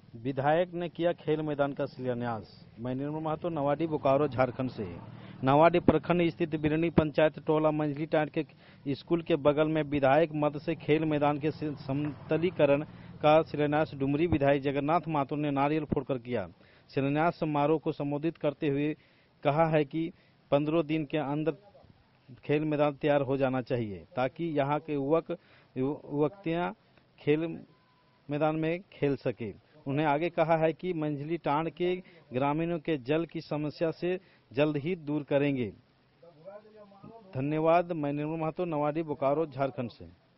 विधायक ने किया खेल मैदान का शिलान्यास। मैं निर्मल महतो, नवाडी बोकारो झारखंड से। नवाडी प्रखंड स्थित बिरनी पंचायत टोला मंझली टाट के स्कूल के बगल में विधायक मद से खेल मैदान के समतलीकरण का शिलान्यास डुमरी विधायक जगन्नाथ महतो ने नारियल फोड़कर किया। शिलान्यास समारोह को संबोधित करते हुए कहा है कि 15 दिन के अंदर खेल मैदान तैयार हो जाना चाहिए ताकि यहाँ के युवतियाँ खेल मैदान में खेल सके। उन्हें आगे कहा है कि मंझली टांड के ग्रामीणों के जल की समस्या से जल्द ही दूर करेंगे। धन्यवाद। मैं निर्मल महतो, नवाडी बोकारो झारखंड से।